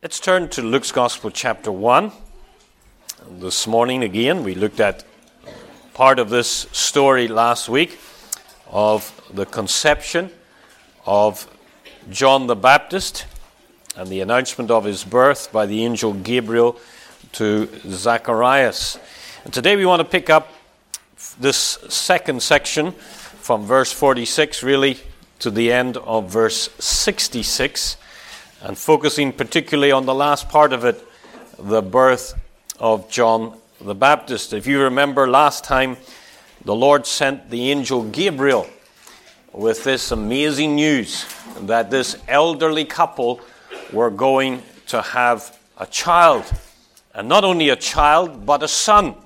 Let's turn to Luke's Gospel chapter 1. This morning again, we looked at part of this story last week of the conception of John the Baptist and the announcement of his birth by the angel Gabriel to Zacharias. And today we want to pick up this second section from verse 46 really to the end of verse 66. And focusing particularly on the last part of it, the birth of John the Baptist. If you remember last time, the Lord sent the angel Gabriel with this amazing news that this elderly couple were going to have a child. And not only a child, but a son.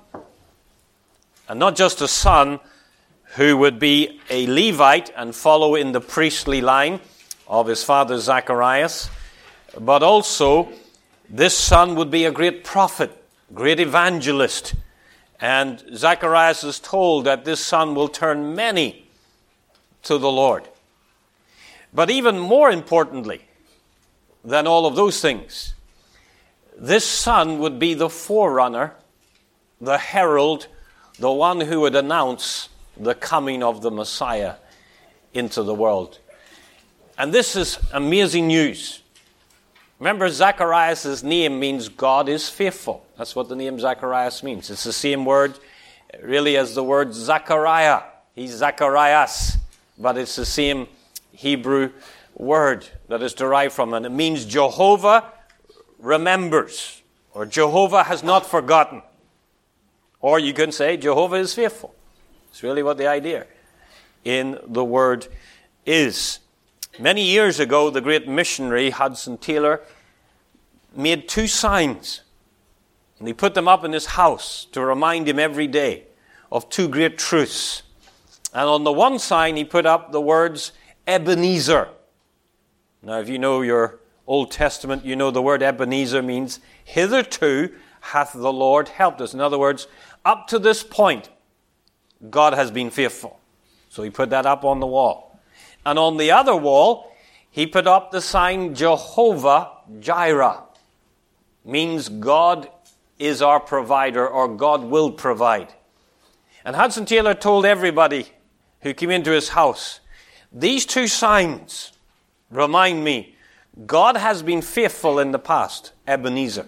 And not just a son who would be a Levite and follow in the priestly line of his father Zacharias, but also this son would be a great prophet, great evangelist. And Zacharias is told that this son will turn many to the Lord. But even more importantly than all of those things, this son would be the forerunner, the herald, the one who would announce the coming of the Messiah into the world. And this is amazing news. Remember, Zacharias' name means God is faithful. That's what the name Zacharias means. It's the same word really as the word Zachariah. He's Zacharias, but it's the same Hebrew word that is derived from it. It means Jehovah remembers, or Jehovah has not forgotten. Or you can say Jehovah is faithful. It's really what the idea in the word is. Many years ago, the great missionary Hudson Taylor made two signs. And he put them up in his house to remind him every day of two great truths. And on the one sign, he put up the words Ebenezer. Now, if you know your Old Testament, you know the word Ebenezer means hitherto hath the Lord helped us. In other words, up to this point, God has been faithful. So he put that up on the wall. And on the other wall, he put up the sign Jehovah Jireh. Means God is our provider, or God will provide. And Hudson Taylor told everybody who came into his house, these two signs remind me, God has been faithful in the past, Ebenezer.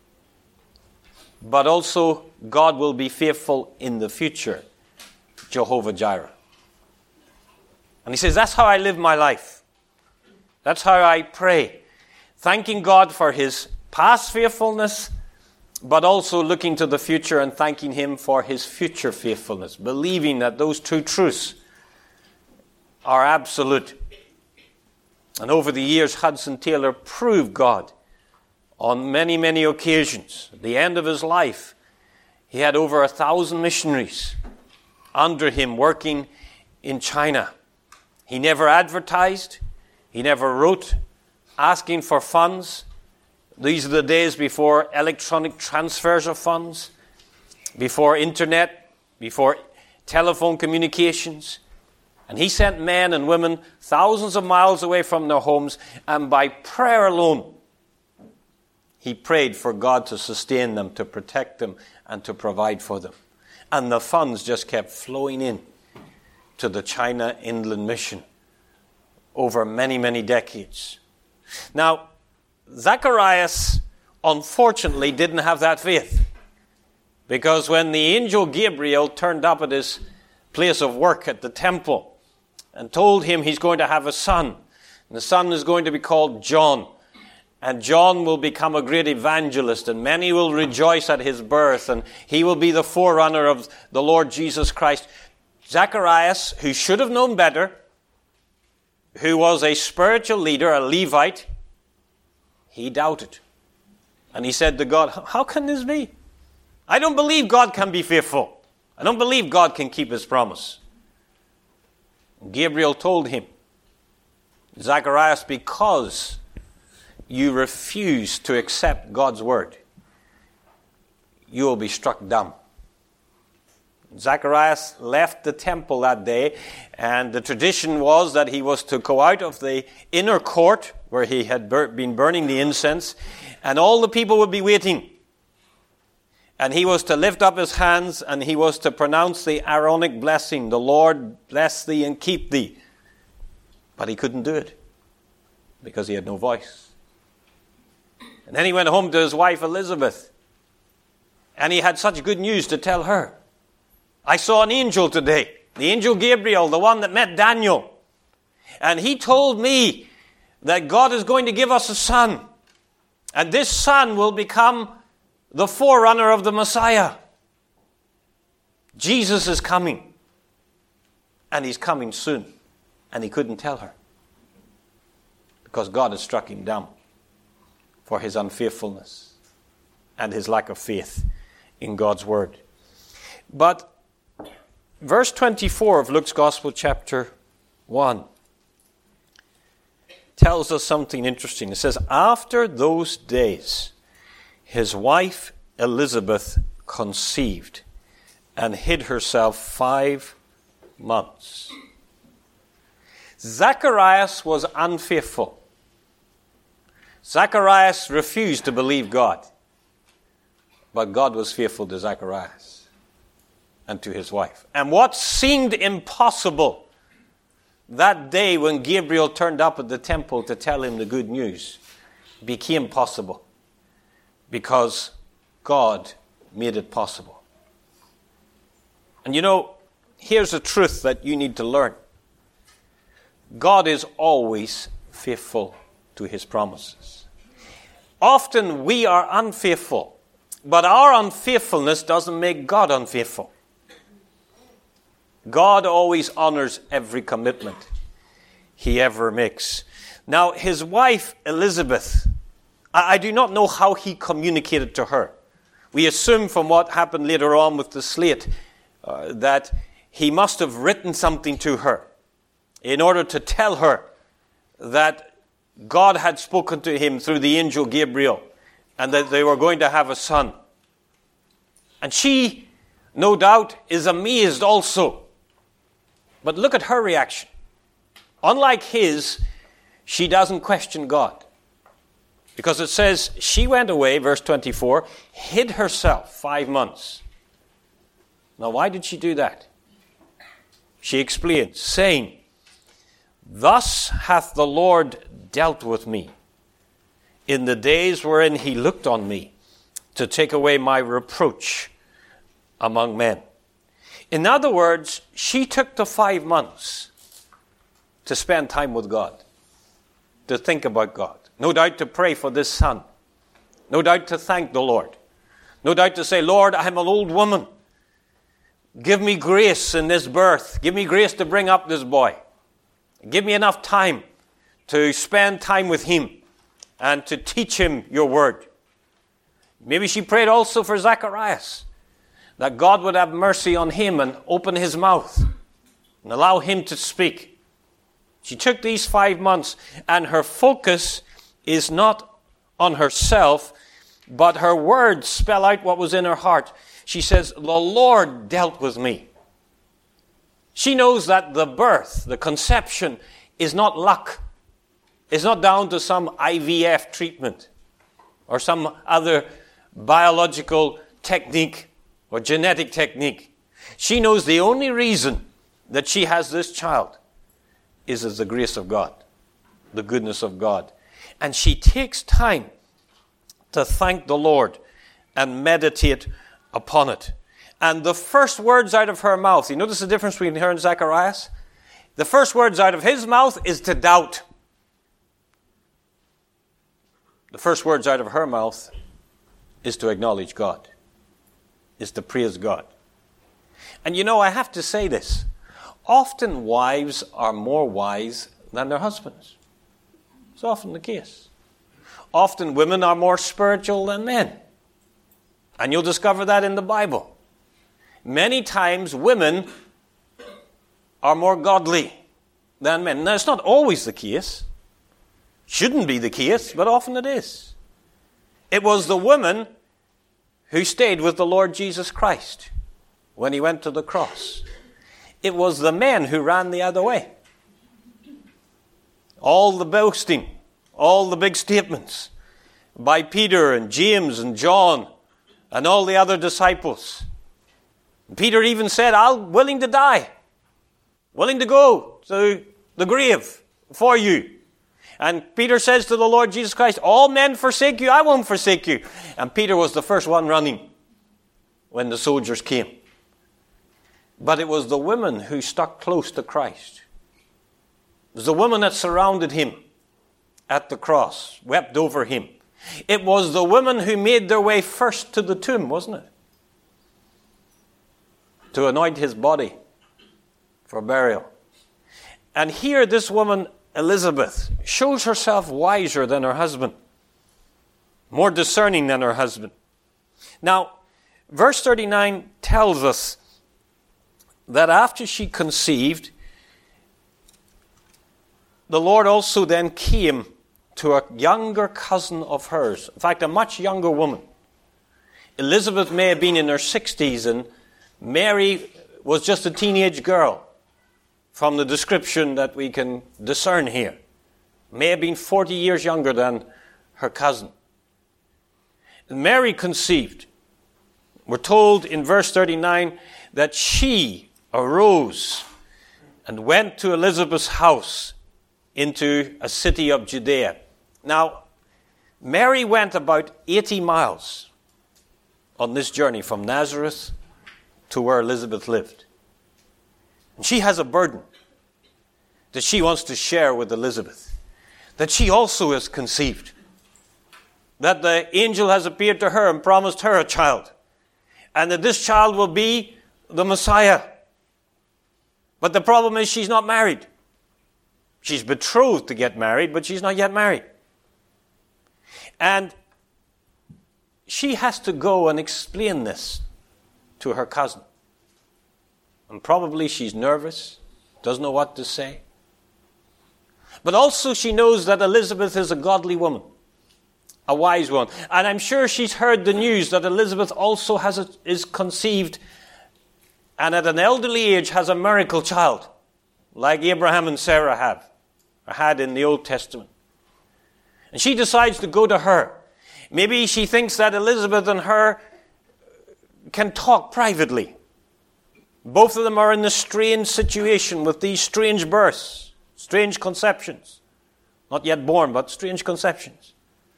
But also, God will be faithful in the future, Jehovah Jireh. And he says, that's how I live my life. That's how I pray. Thanking God for his past faithfulness, but also looking to the future and thanking him for his future faithfulness. Believing that those two truths are absolute. And over the years, Hudson Taylor proved God on many, many occasions. At the end of his life, he had over 1,000 missionaries under him working in China. He never advertised. He never wrote asking for funds. These are the days before electronic transfers of funds, before internet, before telephone communications. And he sent men and women thousands of miles away from their homes, and by prayer alone, he prayed for God to sustain them, to protect them, and to provide for them. And the funds just kept flowing in to the China Inland Mission over many, many decades. Now, Zacharias, unfortunately, didn't have that faith. Because when the angel Gabriel turned up at his place of work at the temple and told him he's going to have a son, and the son is going to be called John, and John will become a great evangelist, and many will rejoice at his birth, and he will be the forerunner of the Lord Jesus Christ. Zacharias, who should have known better, who was a spiritual leader, a Levite, he doubted. And he said to God, how can this be? I don't believe God can be faithful. I don't believe God can keep his promise. Gabriel told him, Zacharias, because you refuse to accept God's word, you will be struck dumb. Zacharias left the temple that day, and the tradition was that he was to go out of the inner court where he had been burning the incense, and all the people would be waiting. And he was to lift up his hands, and he was to pronounce the Aaronic blessing, "The Lord bless thee and keep thee." But he couldn't do it because he had no voice. And then he went home to his wife Elizabeth, and he had such good news to tell her. "I saw an angel today, the angel Gabriel, the one that met Daniel. And he told me that God is going to give us a son. And this son will become the forerunner of the Messiah. Jesus is coming. And he's coming soon." And he couldn't tell her, because God had struck him down for his unfaithfulness and his lack of faith in God's word. But verse 24 of Luke's Gospel, chapter 1, tells us something interesting. It says, "After those days, his wife Elizabeth conceived and hid herself 5 months." Zacharias was unfaithful. Zacharias refused to believe God. But God was faithful to Zacharias and to his wife. And what seemed impossible that day when Gabriel turned up at the temple to tell him the good news became possible, because God made it possible. And you know, here's a truth that you need to learn. God is always faithful to his promises. Often we are unfaithful, but our unfaithfulness doesn't make God unfaithful. God always honors every commitment he ever makes. Now, his wife Elizabeth, I do not know how he communicated to her. We assume from what happened later on with the slate that he must have written something to her in order to tell her that God had spoken to him through the angel Gabriel and that they were going to have a son. And she, no doubt, is amazed also. But look at her reaction. Unlike his, she doesn't question God. Because it says she went away, verse 24, hid herself 5 months. Now, why did she do that? She explained, saying, "Thus hath the Lord dealt with me in the days wherein he looked on me to take away my reproach among men." In other words, she took the 5 months to spend time with God, to think about God. No doubt to pray for this son. No doubt to thank the Lord. No doubt to say, "Lord, I'm an old woman. Give me grace in this birth. Give me grace to bring up this boy. Give me enough time to spend time with him and to teach him your word." Maybe she prayed also for Zacharias, that God would have mercy on him and open his mouth and allow him to speak. She took these 5 months, and her focus is not on herself, but her words spell out what was in her heart. She says, "The Lord dealt with me." She knows that the birth, the conception, is not luck. It's not down to some IVF treatment or some other biological technique or genetic technique. She knows the only reason that she has this child is the grace of God, the goodness of God. And she takes time to thank the Lord and meditate upon it. And the first words out of her mouth, you notice the difference between her and Zacharias? The first words out of his mouth is to doubt. The first words out of her mouth is to acknowledge God, is to praise God. And you know, I have to say this. Often wives are more wise than their husbands. It's often the case. Often women are more spiritual than men. And you'll discover that in the Bible. Many times women are more godly than men. Now, it's not always the case. Shouldn't be the case, but often it is. It was the woman who stayed with the Lord Jesus Christ. when he went to the cross. It was the men who ran the other way. All the boasting, all the big statements by Peter and James and John and all the other disciples. Peter even said, I'm willing to die, willing to go to the grave for you. And Peter says to the Lord Jesus Christ, all men forsake you, I won't forsake you. And Peter was the first one running when the soldiers came. But it was the women who stuck close to Christ. It was the women that surrounded him at the cross, wept over him. It was the women who made their way first to the tomb, wasn't it? To anoint his body for burial. And here this woman, Elizabeth, shows herself wiser than her husband, more discerning than her husband. Now, verse 39 tells us that after she conceived, the Lord also then came to a younger cousin of hers. In fact, a much younger woman. Elizabeth may have been in her 60s, and Mary was just a teenage girl from the description that we can discern here. May have been 40 years younger than her cousin. And Mary conceived. We're told in verse 39 that she arose and went to Elizabeth's house into a city of Judea. Now, Mary went about 80 miles on this journey from Nazareth to where Elizabeth lived. And she has a burden that she wants to share with Elizabeth, that she also is conceived, that the angel has appeared to her and promised her a child, and that this child will be the Messiah. But the problem is she's not married. She's betrothed to get married, but she's not yet married. And she has to go and explain this to her cousin. And probably she's nervous, doesn't know what to say. But also she knows that Elizabeth is a godly woman, a wise one. And I'm sure she's heard the news that Elizabeth also is conceived and at an elderly age has a miracle child, like Abraham and Sarah had in the Old Testament. And she decides to go to her. Maybe she thinks that Elizabeth and her can talk privately. Both of them are in a strange situation with these strange births, strange conceptions. Not yet born, but strange conceptions.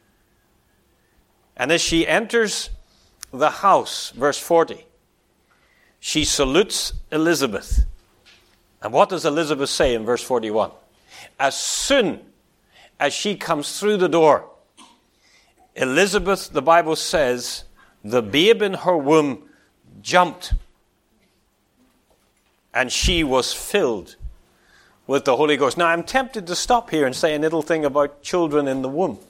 And as she enters the house, verse 40, she salutes Elizabeth. And what does Elizabeth say in verse 41? As soon as she comes through the door, Elizabeth, the Bible says, the babe in her womb jumped, and she was filled with the Holy Ghost. Now, I'm tempted to stop here and say a little thing about children in the womb.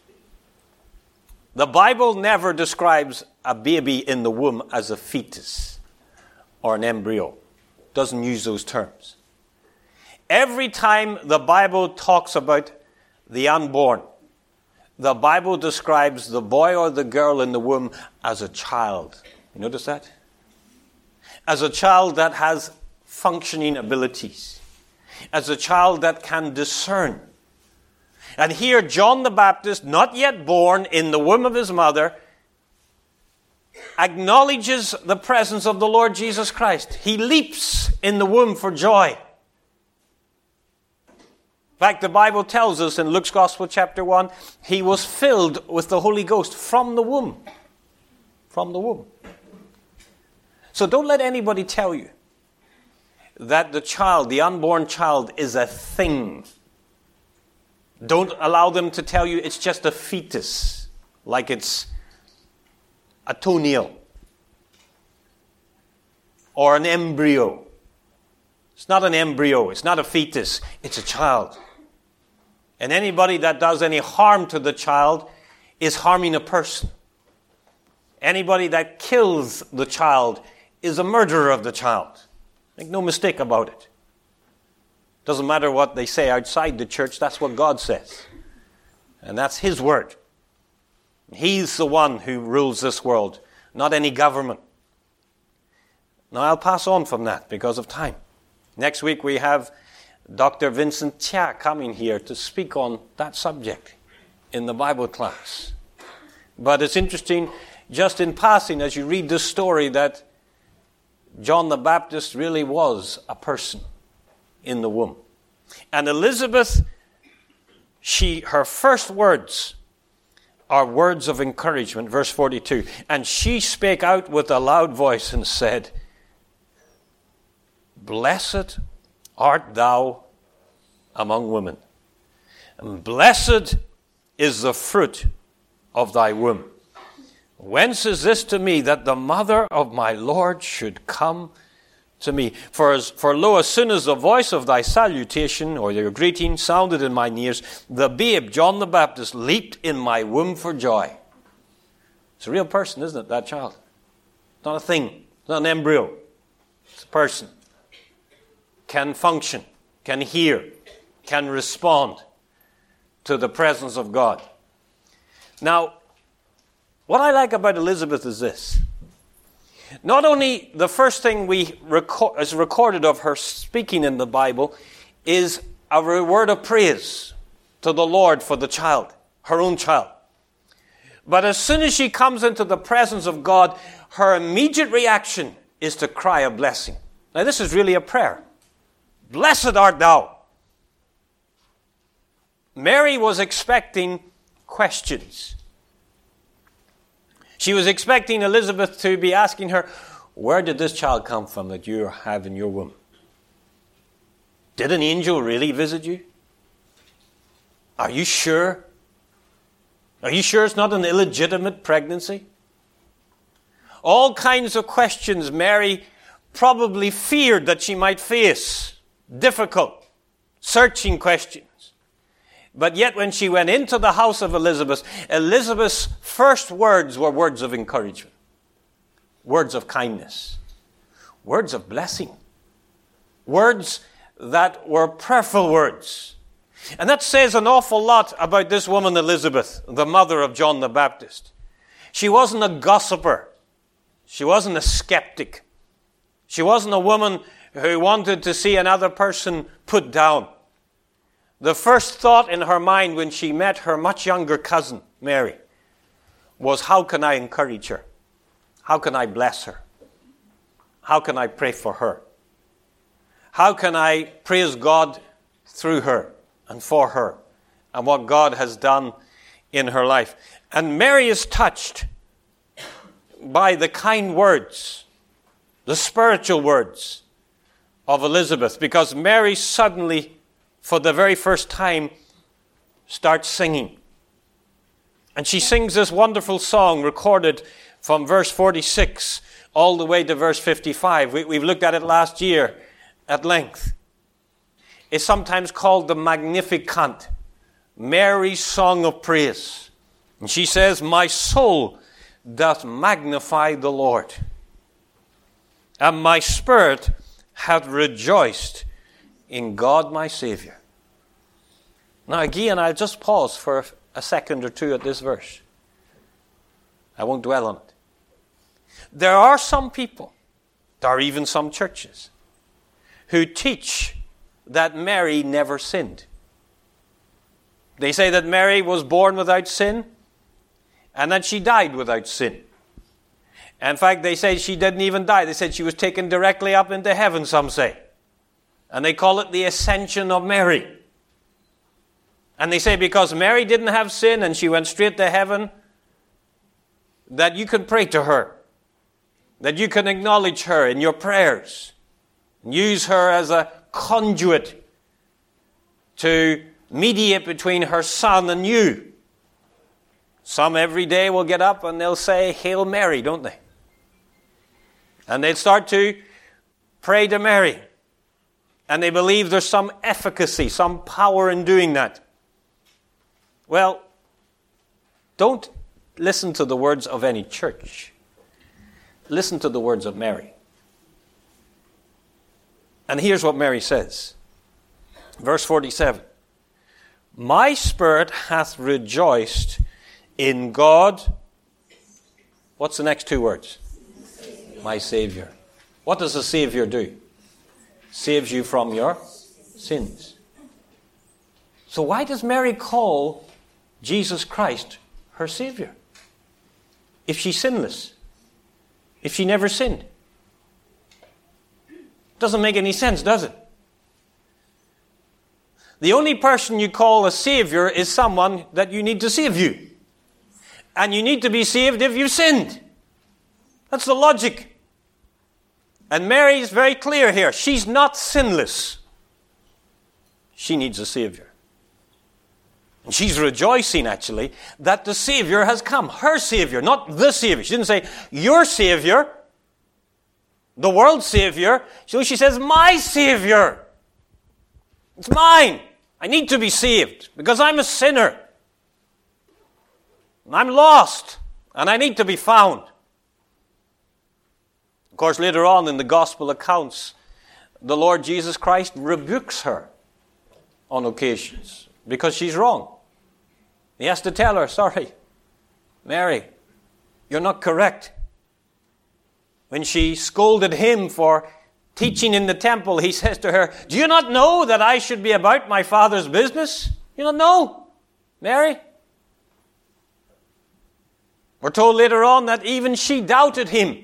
The Bible never describes a baby in the womb as a fetus or an embryo. It doesn't use those terms. Every time the Bible talks about the unborn, the Bible describes the boy or the girl in the womb as a child. You notice that? As a child that has functioning abilities. As a child that can discern. And here John the Baptist, not yet born in the womb of his mother, acknowledges the presence of the Lord Jesus Christ. He leaps in the womb for joy. In fact, the Bible tells us in Luke's Gospel chapter 1, he was filled with the Holy Ghost from the womb. From the womb. So don't let anybody tell you that the child, the unborn child, is a thing. Don't allow them to tell you it's just a fetus, like it's a toenail or an embryo. It's not an embryo, it's not a fetus, it's a child. And anybody that does any harm to the child is harming a person. Anybody that kills the child is a murderer of the child. Make no mistake about it. Doesn't matter what they say outside the church, that's what God says. And that's His word. He's the one who rules this world, not any government. Now I'll pass on from that because of time. Next week we have Dr. Vincent Chia coming here to speak on that subject in the Bible class. But it's interesting, just in passing, as you read this story, that John the Baptist really was a person in the womb. And Elizabeth, her first words are words of encouragement. Verse 42, and she spake out with a loud voice and said, Blessed art thou among women, and blessed is the fruit of thy womb. Whence is this to me, that the mother of my Lord should come to me? For lo, as soon as the voice of thy salutation, or your greeting, sounded in mine ears, the babe, John the Baptist, leaped in my womb for joy. It's a real person, isn't it, that child? It's not a thing. It's not an embryo. It's a person. Can function, can hear, can respond to the presence of God. Now, what I like about Elizabeth is this. Not only the first thing is recorded of her speaking in the Bible is a word of praise to the Lord for the child, her own child. But as soon as she comes into the presence of God, her immediate reaction is to cry a blessing. Now this is really a prayer. Blessed art thou. Mary was expecting questions. She was expecting Elizabeth to be asking her, where did this child come from that you have in your womb? Did an angel really visit you? Are you sure? Are you sure it's not an illegitimate pregnancy? All kinds of questions Mary probably feared that she might face. Difficult, searching questions. But yet when she went into the house of Elizabeth, Elizabeth's first words were words of encouragement, words of kindness, words of blessing, words that were prayerful words. And that says an awful lot about this woman Elizabeth, the mother of John the Baptist. She wasn't a gossiper. She wasn't a skeptic. She wasn't a woman who wanted to see another person put down. The first thought in her mind when she met her much younger cousin, Mary, was, how can I encourage her? How can I bless her? How can I pray for her? How can I praise God through her and for her and what God has done in her life? And Mary is touched by the kind words, the spiritual words of Elizabeth, because Mary suddenly, for the very first time, starts singing. And she sings this wonderful song recorded from verse 46 all the way to verse 55. We've looked at it last year at length. It's sometimes called the Magnificat, Mary's song of praise. And she says, my soul doth magnify the Lord, and my spirit hath rejoiced in God my Savior. Now again, I'll just pause for a second or two at this verse. I won't dwell on it. There are some people, there are even some churches, who teach that Mary never sinned. They say that Mary was born without sin and that she died without sin. In fact, they say she didn't even die. They said she was taken directly up into heaven, some say. And they call it the Ascension of Mary. And they say because Mary didn't have sin and she went straight to heaven, that you can pray to her, that you can acknowledge her in your prayers, and use her as a conduit to mediate between her Son and you. Some every day will get up and they'll say, Hail Mary, don't they? And they'll start to pray to Mary. And they believe there's some efficacy, some power in doing that. Well, don't listen to the words of any church. Listen to the words of Mary. And here's what Mary says. Verse 47. My spirit hath rejoiced in God. What's the next two words? My Savior. What does a Savior do? Saves you from your sins. So why does Mary call Jesus Christ her Savior? If she's sinless, if she never sinned. Doesn't make any sense, does it? The only person you call a Savior is someone that you need to save you. And you need to be saved if you sinned. That's the logic. And Mary is very clear here. She's not sinless. She needs a Savior. And she's rejoicing, actually, that the Savior has come. Her Savior, not the Savior. She didn't say, your Savior, the world's Savior. So she says, my Savior. It's mine. I need to be saved because I'm a sinner. I'm lost and I need to be found. Of course, later on in the gospel accounts, the Lord Jesus Christ rebukes her on occasions because she's wrong. He has to tell her, sorry, Mary, you're not correct. When she scolded him for teaching in the temple, he says to her, do you not know that I should be about my Father's business? You don't know, Mary? We're told later on that even she doubted him.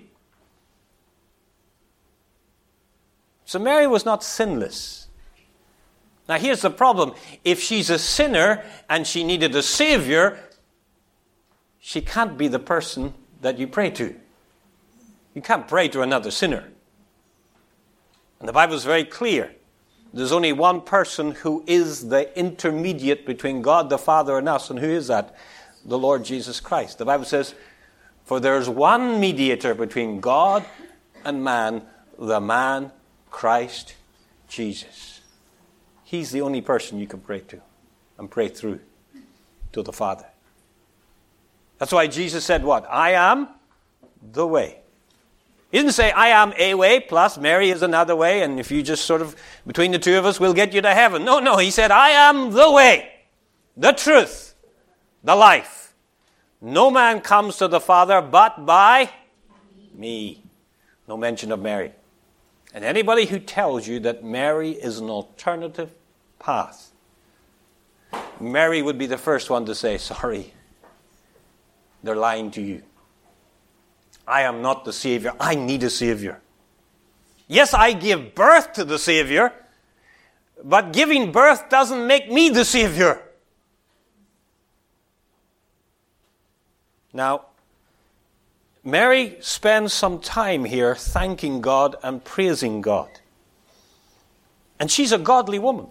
So Mary was not sinless. Now here's the problem. If she's a sinner and she needed a Savior, she can't be the person that you pray to. You can't pray to another sinner. And the Bible is very clear. There's only one person who is the intermediate between God the Father and us. And who is that? The Lord Jesus Christ. The Bible says, for there's one mediator between God and man, the man Christ Jesus. He's the only person you can pray to and pray through to the Father. That's why Jesus said what? I am the way. He didn't say, I am a way, plus Mary is another way, and if you just sort of, between the two of us, we'll get you to heaven. No, he said, I am the way, the truth, the life. No man comes to the Father but by me. No mention of Mary. And anybody who tells you that Mary is an alternative path, Mary would be the first one to say, sorry, they're lying to you. I am not the Savior. I need a Savior. Yes, I give birth to the Savior, but giving birth doesn't make me the Savior. Now, Mary spends some time here thanking God and praising God. And she's a godly woman.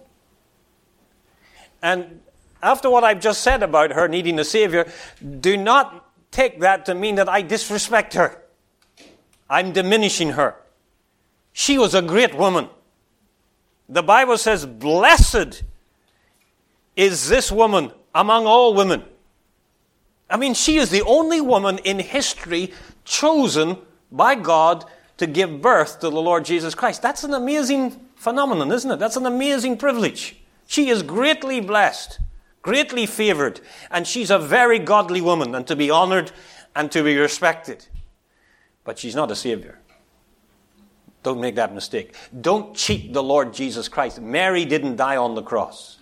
And after what I've just said about her needing a Savior, do not take that to mean that I disrespect her. I'm diminishing her. She was a great woman. The Bible says, blessed is this woman among all women. I mean, she is the only woman in history chosen by God to give birth to the Lord Jesus Christ. That's an amazing phenomenon, isn't it? That's an amazing privilege. She is greatly blessed, greatly favored, and she's a very godly woman and to be honored and to be respected. But she's not a Savior. Don't make that mistake. Don't cheat the Lord Jesus Christ. Mary didn't die on the cross.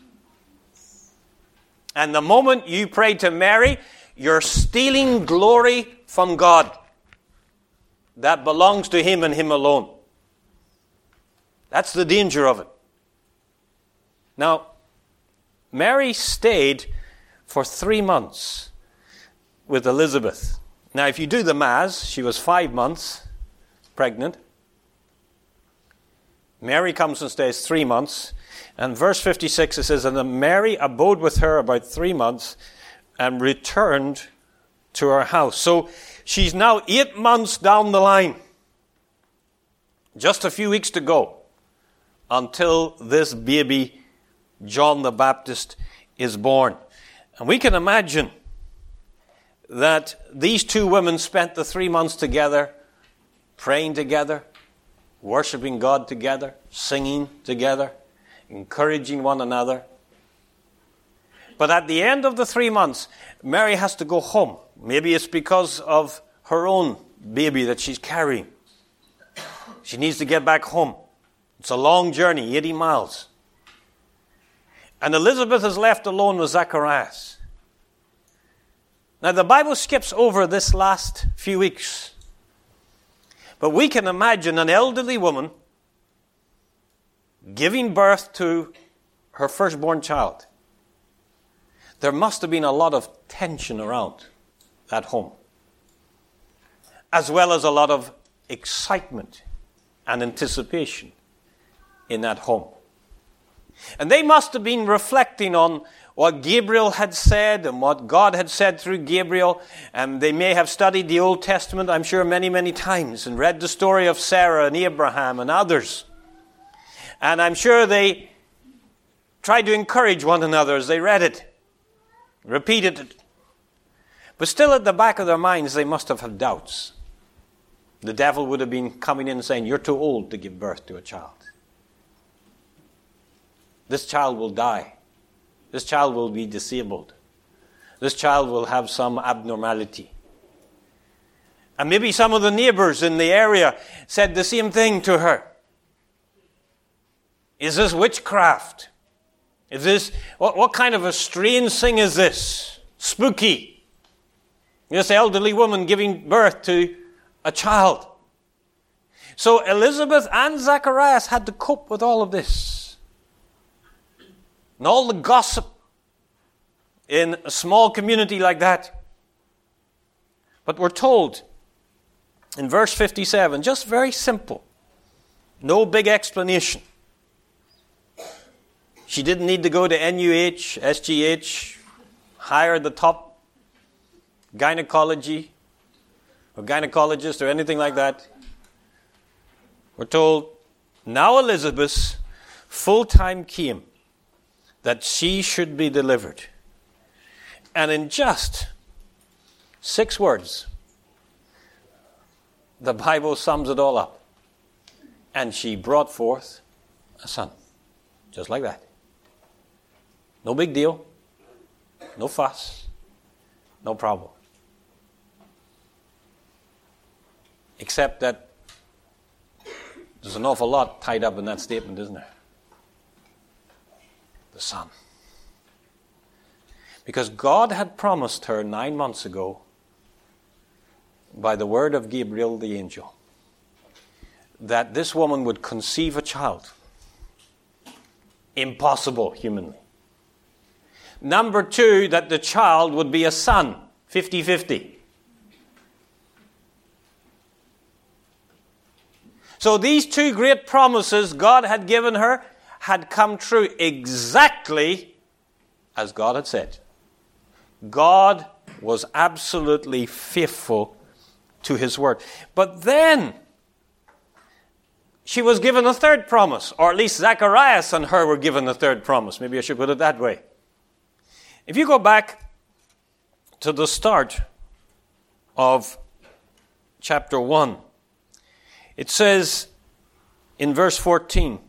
And the moment you pray to Mary, you're stealing glory from God that belongs to Him and Him alone. That's the danger of it. Now, Mary stayed for 3 months with Elizabeth. Now, if you do the maths, she was 5 months pregnant. Mary comes and stays 3 months. And verse 56, it says, and then Mary abode with her about 3 months and returned to her house. So she's now 8 months down the line. Just a few weeks to go until this baby, John the Baptist, is born. And we can imagine that these two women spent the 3 months together, praying together, worshiping God together, singing together, encouraging one another. But at the end of the 3 months, Mary has to go home. Maybe it's because of her own baby that she's carrying. She needs to get back home. It's a long journey, 80 miles. And Elizabeth is left alone with Zacharias. Now, the Bible skips over this last few weeks. But we can imagine an elderly woman giving birth to her firstborn child. There must have been a lot of tension around that home, as well as a lot of excitement and anticipation in that home. And they must have been reflecting on what Gabriel had said and what God had said through Gabriel. And they may have studied the Old Testament, I'm sure, many, many times and read the story of Sarah and Abraham and others. And I'm sure they tried to encourage one another as they read it, repeated it. But still at the back of their minds, they must have had doubts. The devil would have been coming in and saying, you're too old to give birth to a child. This child will die. This child will be disabled. This child will have some abnormality. And maybe some of the neighbors in the area said the same thing to her. Is this witchcraft? Is this, what kind of a strange thing is this? Spooky. This elderly woman giving birth to a child. So Elizabeth and Zacharias had to cope with all of this. And all the gossip in a small community like that. But we're told in verse 57, just very simple. No big explanation. She didn't need to go to NUH, SGH, hire the top gynecology or gynecologist or anything like that. We're told, now Elizabeth's full time came that she should be delivered. And in just 6 words, the Bible sums it all up. And she brought forth a son. Just like that. No big deal. No fuss. No problem. Except that there's an awful lot tied up in that statement, isn't there? The son. Because God had promised her 9 months ago, by the word of Gabriel the angel, that this woman would conceive a child. Impossible humanly. Number 2, that the child would be a son. 50-50. So these 2 great promises God had given her had come true exactly as God had said. God was absolutely faithful to his word. But then she was given a 3rd promise, or at least Zacharias and her were given a 3rd promise. Maybe I should put it that way. If you go back to the start of chapter 1, it says in verse 14,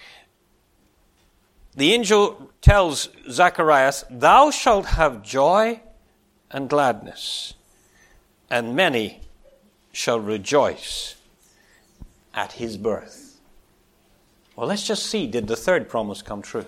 the angel tells Zacharias, thou shalt have joy and gladness, and many shall rejoice at his birth. Well, let's just see, did the 3rd promise come true?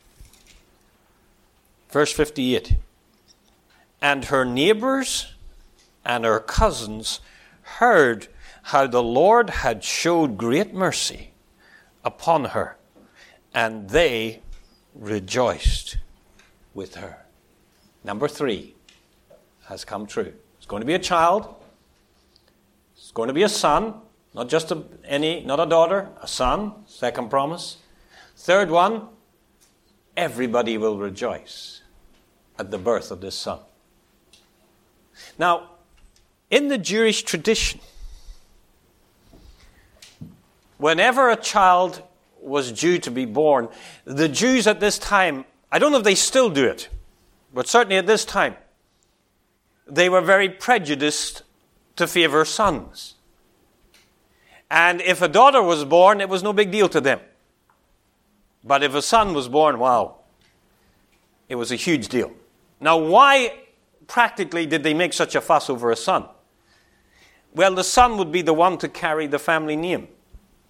Verse 58, and her neighbors and her cousins heard how the Lord had showed great mercy upon her, and they rejoiced with her. Number 3 has come true. It's going to be a child. It's going to be a son. Not just not a daughter, a son. 2nd promise. 3rd one, everybody will rejoice at the birth of this son. Now, in the Jewish tradition, whenever a child was due to be born, the Jews at this time, I don't know if they still do it, but certainly at this time, they were very prejudiced to favor sons. And if a daughter was born, it was no big deal to them. But if a son was born, wow, it was a huge deal. Now, why practically did they make such a fuss over a son? Well, the son would be the one to carry the family name.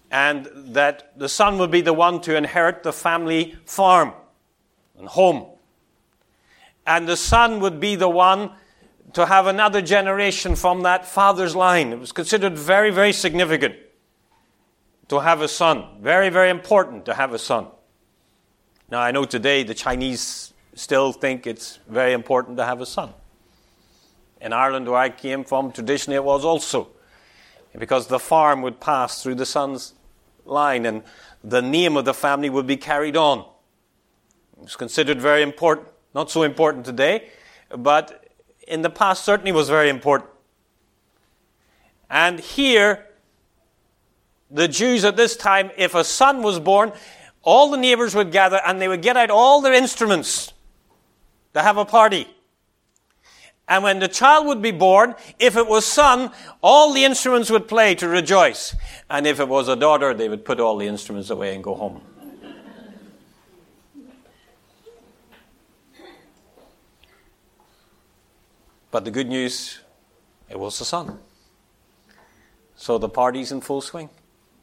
and that the son would be the one to inherit the family farm and home. And the son would be the one to have another generation from that father's line. It was considered very, very significant to have a son. Very, very important to have a son. Now, I know today the Chinese still think it's very important to have a son. In Ireland, where I came from, traditionally it was also. Because the farm would pass through the son's line and the name of the family would be carried on. It was considered very important. Not so important today, but in the past certainly was very important. And here, the Jews at this time, if a son was born, all the neighbors would gather and they would get out all their instruments to have a party. And when the child would be born, if it was son, all the instruments would play to rejoice. And if it was a daughter, they would put all the instruments away and go home. But the good news, it was a son. So the party's in full swing.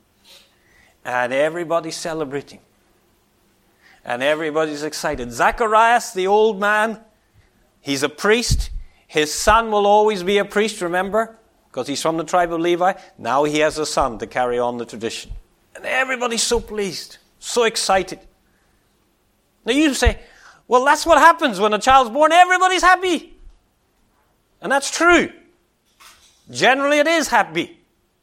And everybody's celebrating. And everybody's excited. Zacharias, the old man, he's a priest. His son will always be a priest, remember? Because he's from the tribe of Levi. Now he has a son to carry on the tradition. And everybody's so pleased, so excited. Now you say, well, that's what happens when a child's born. Everybody's happy. And that's true. Generally, it is happy.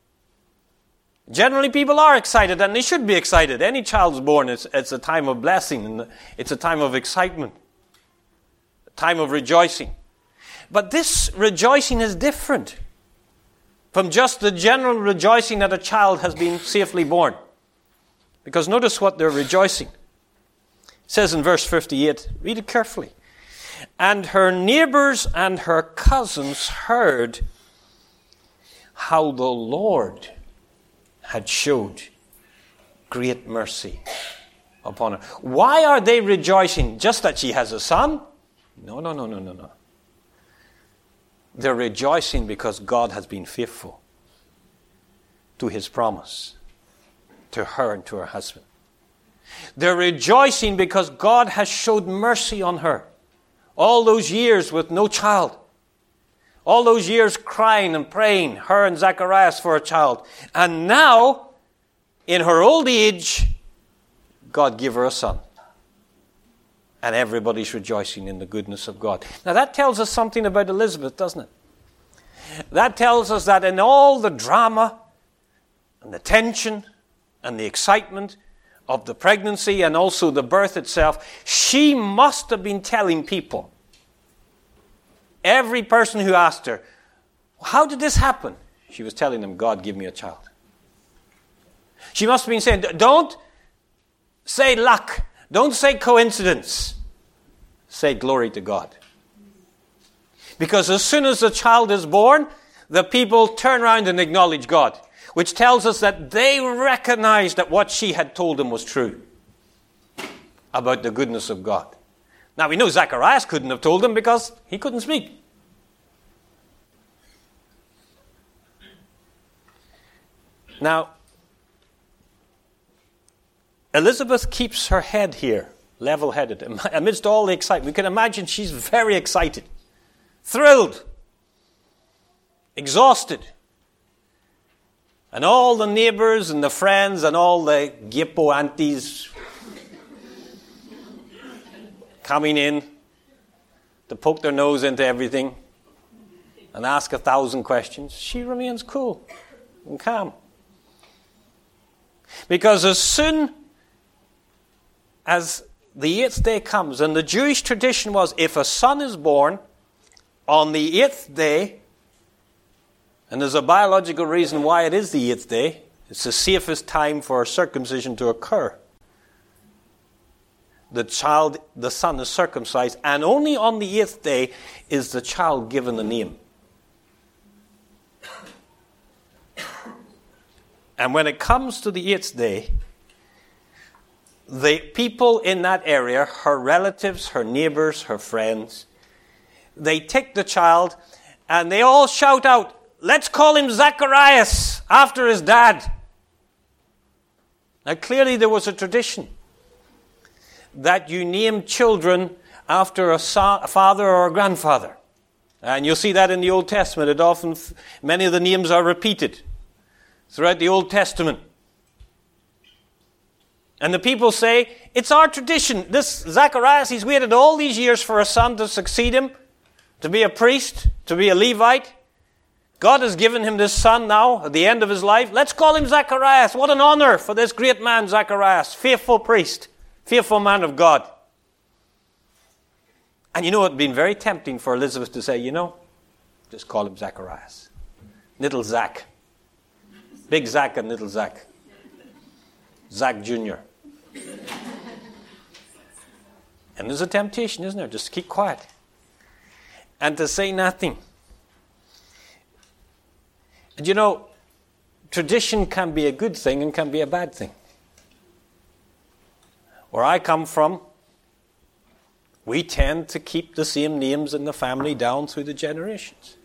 Generally, people are excited, and they should be excited. Any child's born, it's a time of blessing, and it's a time of excitement, a time of rejoicing. But this rejoicing is different from just the general rejoicing that a child has been safely born. Because notice what they're rejoicing. It says in verse 58, read it carefully. And her neighbors and her cousins heard how the Lord had showed great mercy upon her. Why are they rejoicing? Just that she has a son? No. They're rejoicing because God has been faithful to his promise to her and to her husband. They're rejoicing because God has showed mercy on her. All those years with no child. All those years crying and praying, her and Zacharias, for a child. And now, in her old age, God gave her a son. And everybody's rejoicing in the goodness of God. Now that tells us something about Elizabeth, doesn't it? That tells us that in all the drama and the tension and the excitement of the pregnancy and also the birth itself, she must have been telling people, every person who asked her, how did this happen? She was telling them, God gave me a child. She must have been saying, don't say luck, don't say coincidence, say glory to God. Because as soon as the child is born, the people turn around and acknowledge God, which tells us that they recognized that what she had told them was true about the goodness of God. Now we know Zacharias couldn't have told them because he couldn't speak. Now, Elizabeth keeps her head here, level-headed, amidst all the excitement. We can imagine she's very excited, thrilled, exhausted. And all the neighbors and the friends and all the Gippo aunties coming in to poke their nose into everything and ask 1,000 questions. She remains cool and calm. Because as soon as the 8th day comes, and the Jewish tradition was, if a son is born on the 8th day, and there's a biological reason why it is the 8th day, it's the safest time for circumcision to occur. The son is circumcised, and only on the 8th day is the child given the name. And when it comes to the 8th day, the people in that area, her relatives, her neighbors, her friends, they take the child and they all shout out, let's call him Zacharias, after his dad. Now clearly there was a tradition that you name children after a father or a grandfather. And you'll see that in the Old Testament. Many of the names are repeated throughout the Old Testament. And the people say, it's our tradition. This Zacharias, he's waited all these years for a son to succeed him, to be a priest, to be a Levite. God has given him this son now at the end of his life. Let's call him Zacharias. What an honor for this great man, Zacharias, faithful priest, faithful man of God. And it had been very tempting for Elizabeth to say, just call him Zacharias. Little Zach. Big Zach and little Zach. Zach Jr. And there's a temptation, isn't there? Just keep quiet. And to say nothing. And tradition can be a good thing and can be a bad thing. Where I come from, we tend to keep the same names in the family down through the generations.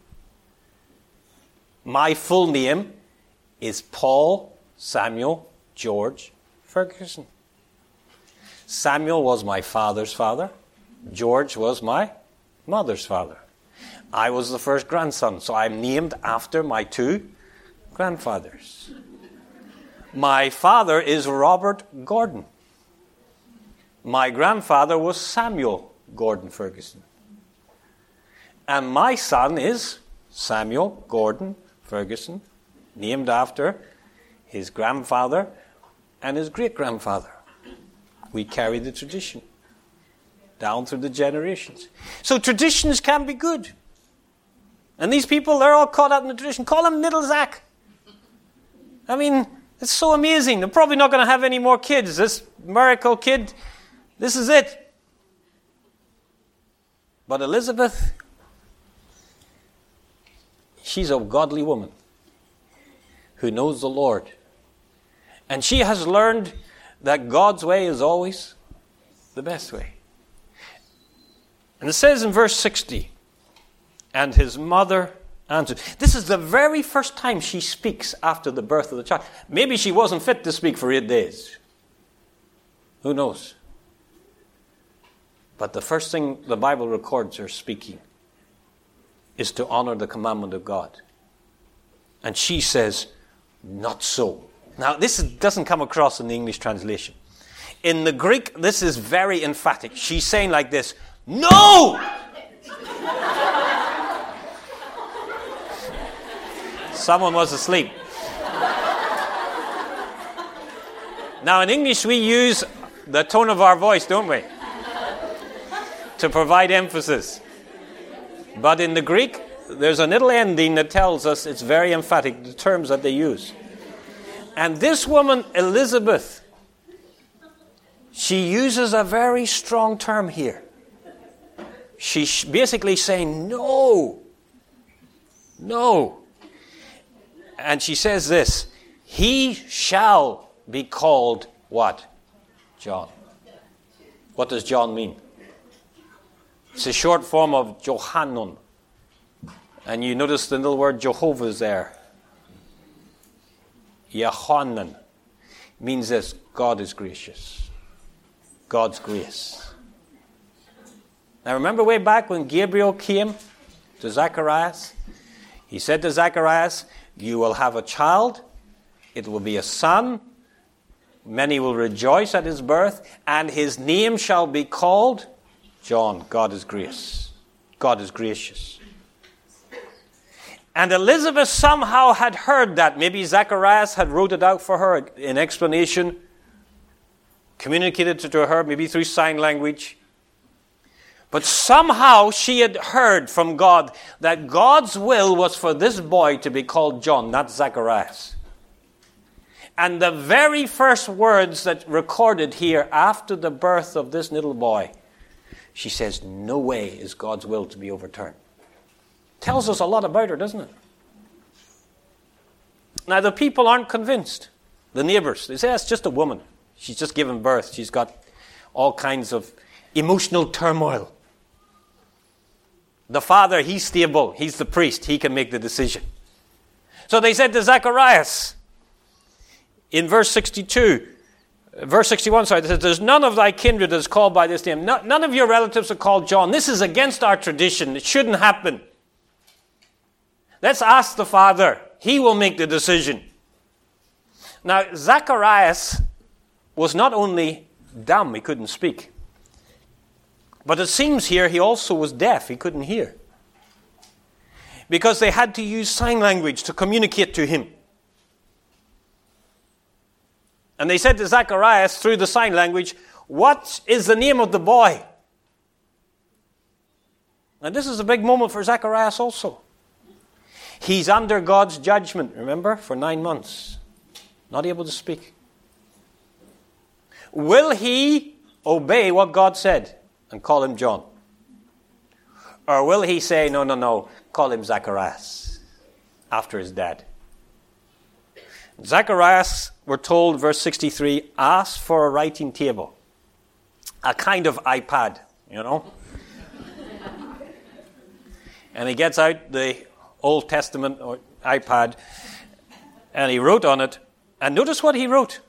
My full name is Paul Samuel George Ferguson. Samuel was my father's father. George was my mother's father. I was the first grandson, so I'm named after my two grandfathers. My father is Robert Gordon. My grandfather was Samuel Gordon Ferguson. And my son is Samuel Gordon Ferguson, named after his grandfather and his great-grandfather. We carry the tradition down through the generations. So traditions can be good. And these people, they're all caught up in the tradition. Call him Little Zach. It's so amazing. They're probably not going to have any more kids. This miracle kid, this is it. But Elizabeth, she's a godly woman who knows the Lord. And she has learned that God's way is always the best way. And it says in verse 60, and his mother answered. This is the very first time she speaks after the birth of the child. Maybe she wasn't fit to speak for 8 days. Who knows? But the first thing the Bible records her speaking is to honor the commandment of God. And she says, not so. Now, this doesn't come across in the English translation. In the Greek, this is very emphatic. She's saying like this, no! Someone was asleep. Now, in English, we use the tone of our voice, don't we? To provide emphasis. But in the Greek, there's a little ending that tells us it's very emphatic, the terms that they use. And this woman, Elizabeth, she uses a very strong term here. She's basically saying, no. And she says this, he shall be called what? John. What does John mean? It's a short form of Johannon. And you notice the little word Jehovah is there. Yohanan means this, God is gracious. God's grace. Now remember way back when Gabriel came to Zacharias? He said to Zacharias, you will have a child, it will be a son, many will rejoice at his birth, and his name shall be called John. God is grace. God is gracious. And Elizabeth somehow had heard that. Maybe Zacharias had wrote it out for her in explanation, communicated it to her, maybe through sign language. But somehow she had heard from God that God's will was for this boy to be called John, not Zacharias. And the very first words that recorded here after the birth of this little boy, she says, no way is God's will to be overturned. Tells us a lot about her, doesn't it? Now, the people aren't convinced. The neighbors, they say, it's just a woman. She's just given birth. She's got all kinds of emotional turmoil. The father, he's stable. He's the priest. He can make the decision. So they said to Zacharias, in verse 62, Verse 61, it says, there's none of thy kindred that is called by this name. None of your relatives are called John. This is against our tradition. It shouldn't happen. Let's ask the Father. He will make the decision. Now, Zacharias was not only dumb, he couldn't speak. But it seems here he also was deaf, he couldn't hear. Because they had to use sign language to communicate to him. And they said to Zacharias through the sign language, what is the name of the boy? And this is a big moment for Zacharias also. He's under God's judgment, remember, for 9 months. Not able to speak. Will he obey what God said and call him John? Or will he say, no, call him Zacharias after his dad? Zacharias, we're told, verse 63, asked for a writing table. A kind of iPad, And he gets out the Old Testament or iPad and he wrote on it. And notice what he wrote.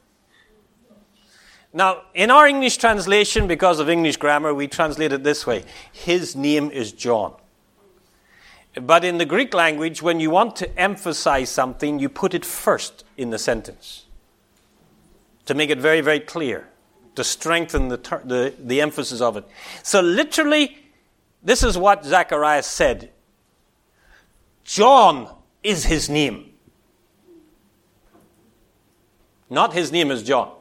Now, in our English translation, because of English grammar, we translate it this way. His name is John. But in the Greek language, when you want to emphasize something, you put it first in the sentence. To make it very, very clear. To strengthen the emphasis of it. So literally, this is what Zacharias said. John is his name. Not his name is John.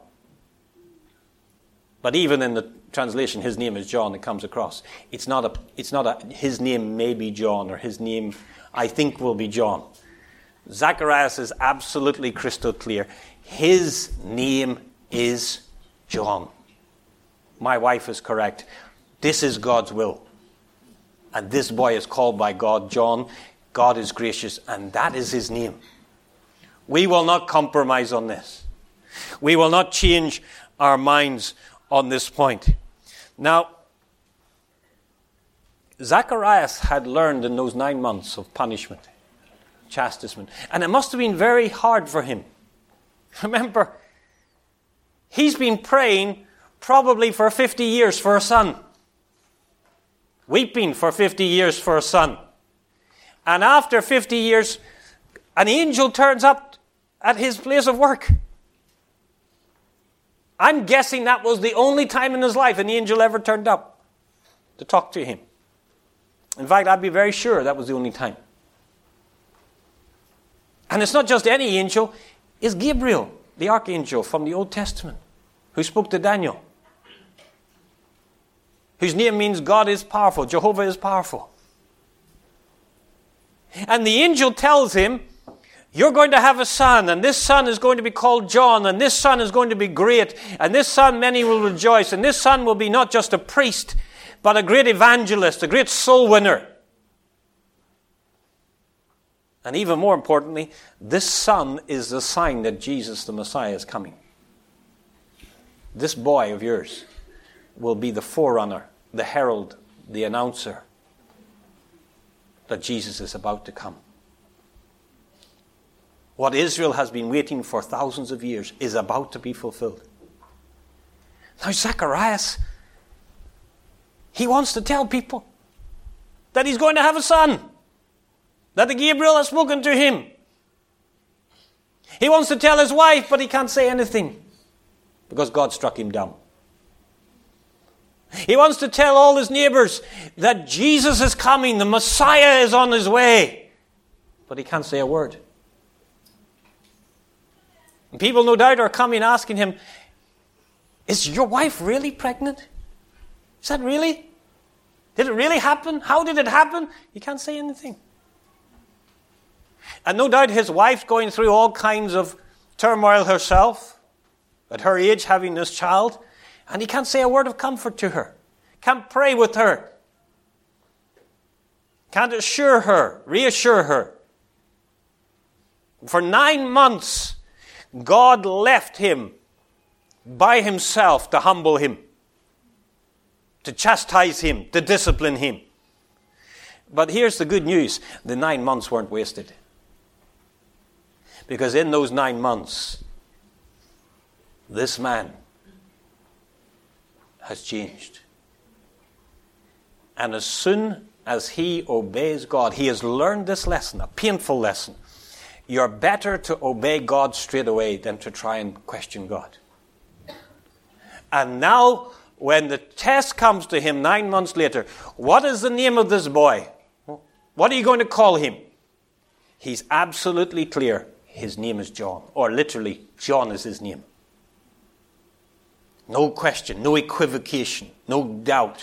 But even in the translation, his name is John, it comes across. It's not a his name may be John, or his name I think will be John. Zacharias is absolutely crystal clear. His name is John. My wife is correct. This is God's will. And this boy is called by God John. God is gracious, and that is his name. We will not compromise on this. We will not change our minds on this point. Now, Zacharias had learned in those 9 months of punishment, chastisement, and it must have been very hard for him. Remember, he's been praying probably for 50 years for a son. Weeping for 50 years for a son. And after 50 years, an angel turns up at his place of work. I'm guessing that was the only time in his life an angel ever turned up to talk to him. In fact, I'd be very sure that was the only time. And it's not just any angel, it's Gabriel, the archangel from the Old Testament, who spoke to Daniel, whose name means God is powerful, Jehovah is powerful. And the angel tells him, you're going to have a son, and this son is going to be called John, and this son is going to be great, and this son many will rejoice, and this son will be not just a priest, but a great evangelist, a great soul winner. And even more importantly, this son is the sign that Jesus the Messiah is coming. This boy of yours will be the forerunner, the herald, the announcer that Jesus is about to come. What Israel has been waiting for thousands of years is about to be fulfilled. Now Zacharias, he wants to tell people that he's going to have a son, that the Gabriel has spoken to him. He wants to tell his wife, but he can't say anything because God struck him down. He wants to tell all his neighbors that Jesus is coming, the Messiah is on his way, but he can't say a word. And people no doubt are coming asking him, is your wife really pregnant? Is that really? Did it really happen? How did it happen? He can't say anything. And no doubt his wife's going through all kinds of turmoil herself, at her age having this child, and he can't say a word of comfort to her. Can't pray with her. Can't assure her, reassure her. For 9 months, God left him by himself to humble him, to chastise him, to discipline him. But here's the good news. The 9 months weren't wasted. Because in those 9 months, this man has changed. And as soon as he obeys God, he has learned this lesson, a painful lesson. You're better to obey God straight away than to try and question God. And now, when the test comes to him 9 months later, what is the name of this boy? What are you going to call him? He's absolutely clear. His name is John. Or literally, John is his name. No question, no equivocation, no doubt.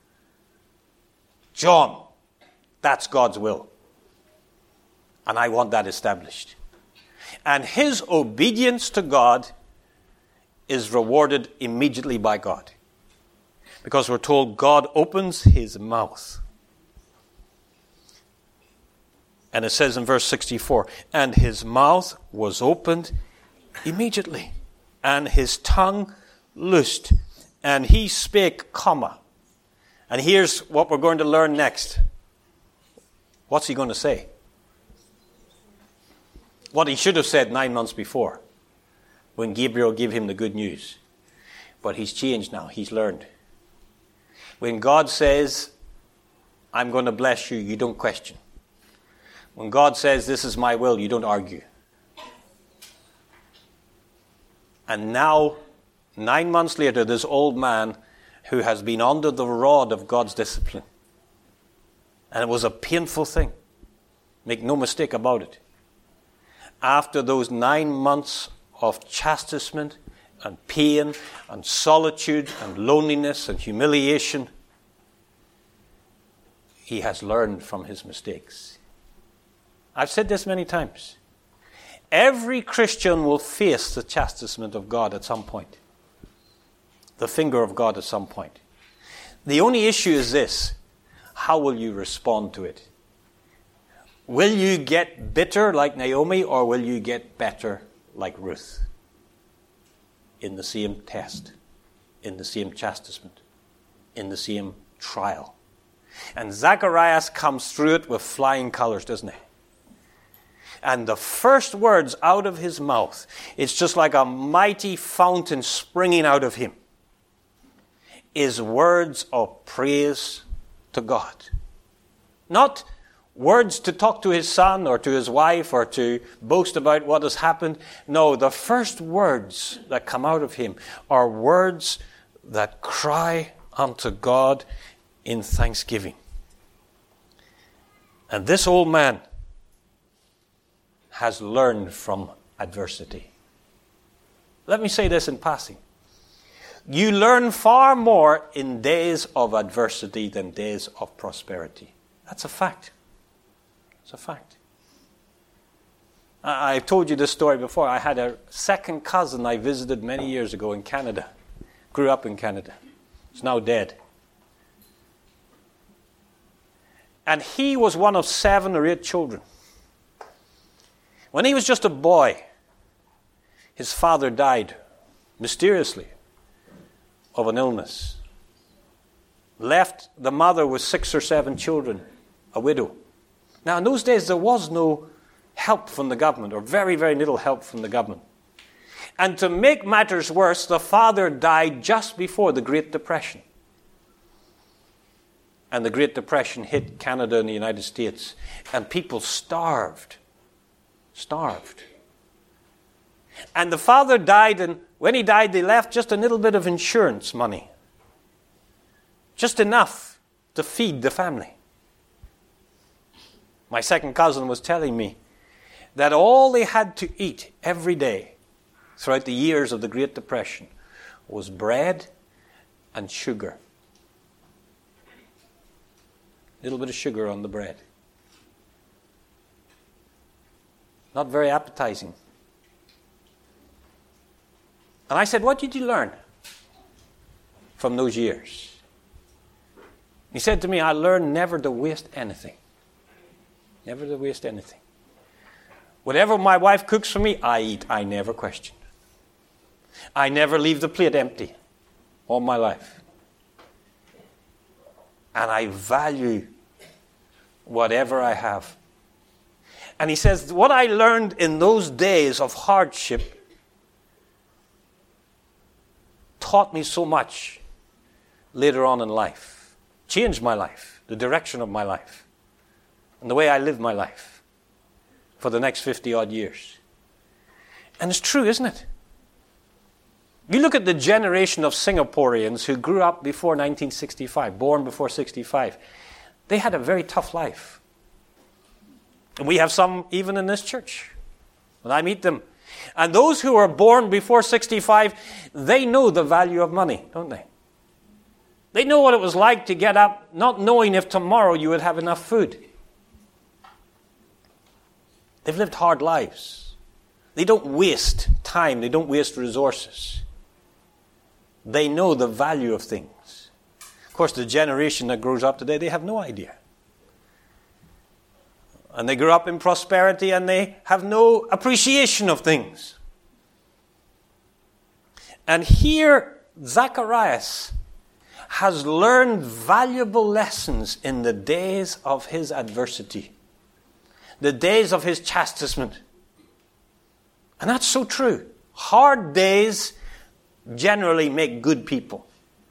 John, that's God's will. And I want that established. And his obedience to God is rewarded immediately by God. Because we're told God opens his mouth. And it says in verse 64, and his mouth was opened immediately, and his tongue loosed, and he spake, comma. And here's what we're going to learn next. What's he going to say? What he should have said 9 months before, when Gabriel gave him the good news. But he's changed now. He's learned. When God says, I'm going to bless you, you don't question. When God says, this is my will, you don't argue. And now, 9 months later, this old man who has been under the rod of God's discipline. And it was a painful thing. Make no mistake about it. After those 9 months of chastisement and pain and solitude and loneliness and humiliation, he has learned from his mistakes. I've said this many times. Every Christian will face the chastisement of God at some point. The finger of God at some point. The only issue is this. How will you respond to it? Will you get bitter like Naomi, or will you get better like Ruth? In the same test, in the same chastisement, in the same trial. And Zacharias comes through it with flying colors, doesn't he? And the first words out of his mouth, it's just like a mighty fountain springing out of him, is words of praise to God. Not words to talk to his son or to his wife or to boast about what has happened. No, the first words that come out of him are words that cry unto God in thanksgiving. And this old man has learned from adversity. Let me say this in passing. You learn far more in days of adversity than days of prosperity. That's a fact. It's a fact. I've told you this story before. I had a second cousin I visited many years ago in Canada. Grew up in Canada. He's now dead. And he was one of 7 or 8 children. When he was just a boy, his father died mysteriously of an illness. Left the mother with 6 or 7 children, a widow. Now, in those days, there was no help from the government, or very, very little help from the government. And to make matters worse, the father died just before the Great Depression. And the Great Depression hit Canada and the United States, and people starved. And the father died, and when he died, they left just a little bit of insurance money. Just enough to feed the family. My second cousin was telling me that all they had to eat every day throughout the years of the Great Depression was bread and sugar. A little bit of sugar on the bread. Not very appetizing. And I said, what did you learn from those years? He said to me, I learned never to waste anything. Never to waste anything. Whatever my wife cooks for me, I eat. I never question. I never leave the plate empty all my life. And I value whatever I have. And he says, what I learned in those days of hardship taught me so much later on in life. Changed my life, the direction of my life, and the way I live my life for the next 50-odd years. And it's true, isn't it? You look at the generation of Singaporeans who grew up before 1965, born before 65. They had a very tough life. And we have some even in this church. When I meet them. And those who were born before 65, they know the value of money, don't they? They know what it was like to get up not knowing if tomorrow you would have enough food. They've lived hard lives. They don't waste time. They don't waste resources. They know the value of things. Of course, the generation that grows up today, they have no idea. And they grew up in prosperity and they have no appreciation of things. And here, Zacharias has learned valuable lessons in the days of his adversity, the days of his chastisement. And that's so true. Hard days generally make good people.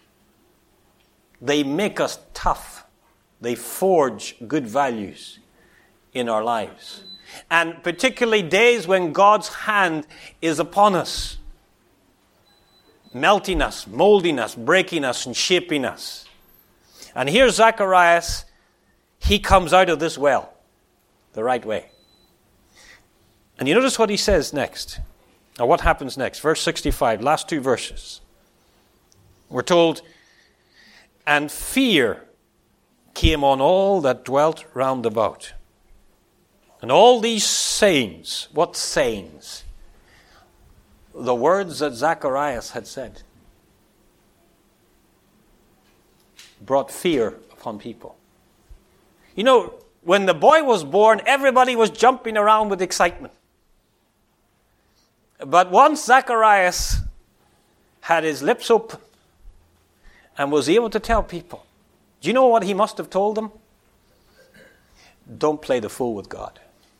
They make us tough. They forge good values in our lives. And particularly days when God's hand is upon us, melting us, molding us, breaking us, and shaping us. And here's Zacharias. He comes out of this well the right way. And you notice what he says next. Now what happens next? Verse 65, last two verses. We're told, and fear came on all that dwelt round about. And all these sayings, what sayings? The words that Zacharias had said brought fear upon people. You know, when the boy was born, everybody was jumping around with excitement. But once Zacharias had his lips open and was able to tell people, do you know what he must have told them? Don't play the fool with God.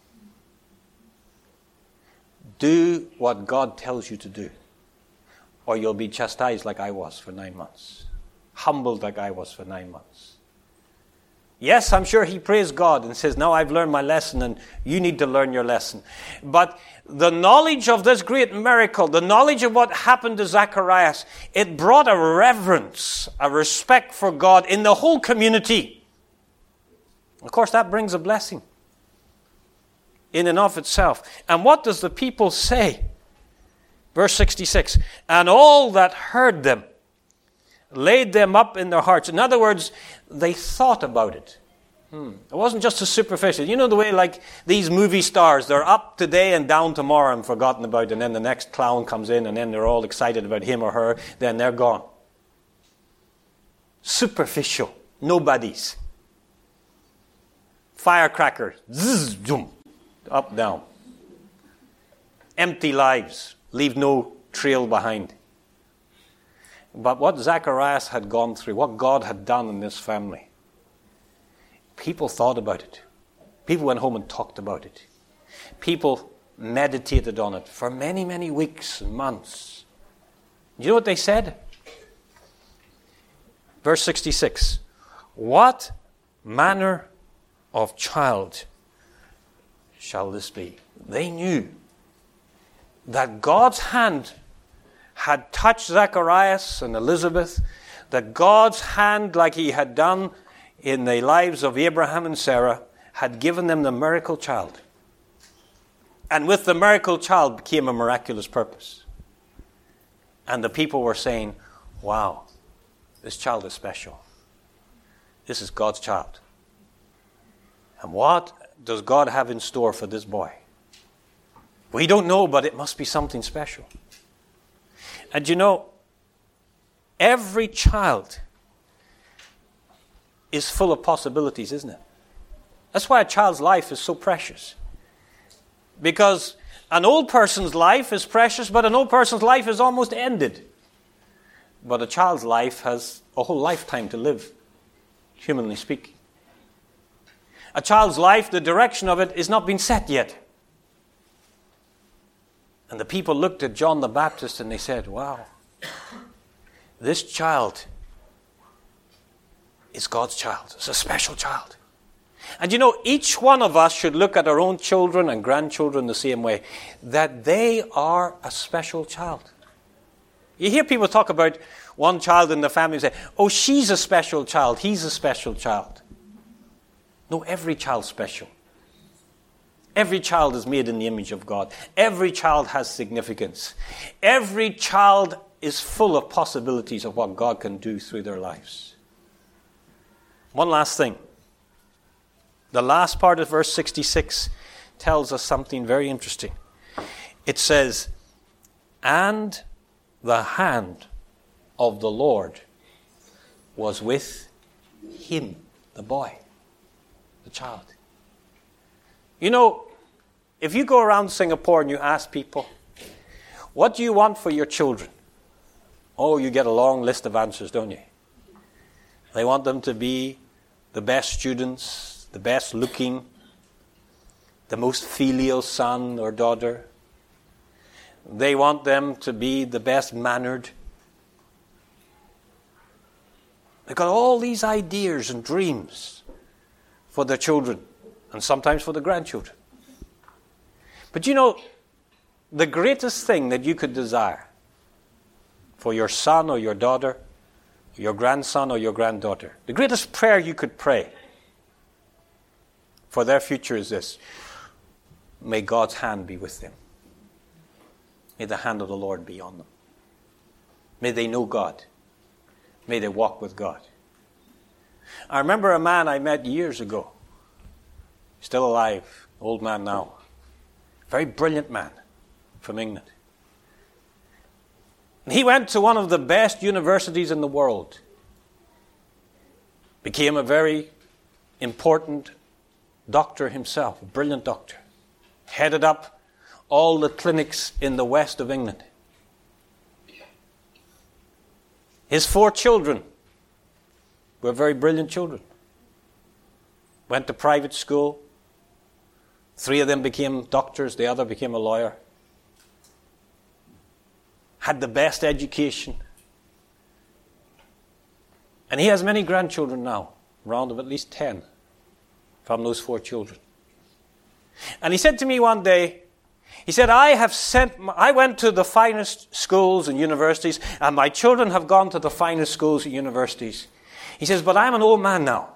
Do what God tells you to do, or you'll be chastised like I was for 9 months, humbled like I was for 9 months. Yes, I'm sure he praised God and says, now I've learned my lesson and you need to learn your lesson. But the knowledge of this great miracle, the knowledge of what happened to Zacharias, it brought a reverence, a respect for God in the whole community. Of course, that brings a blessing in and of itself. And what does the people say? Verse 66, and all that heard them laid them up in their hearts. In other words, they thought about it. It wasn't just a superficial. You know the way like these movie stars, they're up today and down tomorrow and forgotten about, and then the next clown comes in and then they're all excited about him or her, then they're gone. Superficial. Nobodies. Firecrackers. Zzz, zoom. Up, down. Empty lives. Leave no trail behind. But what Zacharias had gone through, what God had done in this family, people thought about it. People went home and talked about it. People meditated on it for many, many weeks and months. You know what they said? Verse 66. What manner of child shall this be? They knew that God's hand had touched Zacharias and Elizabeth, that God's hand, like he had done in the lives of Abraham and Sarah, had given them the miracle child. And with the miracle child came a miraculous purpose. And the people were saying, wow, this child is special. This is God's child. And what does God have in store for this boy? We don't know, but it must be something special. And you know, every child is full of possibilities, isn't it? That's why a child's life is so precious. Because an old person's life is precious, but an old person's life is almost ended. But a child's life has a whole lifetime to live, humanly speaking. A child's life, the direction of it is not been set yet. And the people looked at John the Baptist and they said, wow, this child is God's child. It's a special child. And you know, each one of us should look at our own children and grandchildren the same way, that they are a special child. You hear people talk about one child in the family and say, oh, she's a special child, he's a special child. No, every child's special. Every child is made in the image of God. Every child has significance. Every child is full of possibilities of what God can do through their lives. One last thing. The last part of verse 66 tells us something very interesting. It says, and the hand of the Lord was with him, the boy, the child. You know, if you go around Singapore and you ask people, what do you want for your children? Oh, you get a long list of answers, don't you? They want them to be the best students, the best looking, the most filial son or daughter. They want them to be the best mannered. They've got all these ideas and dreams for their children, and sometimes for the grandchildren. But you know, the greatest thing that you could desire for your son or your daughter, your grandson or your granddaughter, the greatest prayer you could pray for their future is this: may God's hand be with them. May the hand of the Lord be on them. May they know God. May they walk with God. I remember a man I met years ago, still alive, old man now, very brilliant man from England. And he went to one of the best universities in the world, became a very important doctor himself, a brilliant doctor, headed up all the clinics in the west of England. His 4 children were very brilliant children. Went to private school. 3 of them became doctors, the other became a lawyer. Had the best education. And he has many grandchildren now, round of at least 10 from those 4 children. And he said to me one day, he said, I went to the finest schools and universities, and my children have gone to the finest schools and universities. He says, but I'm an old man now.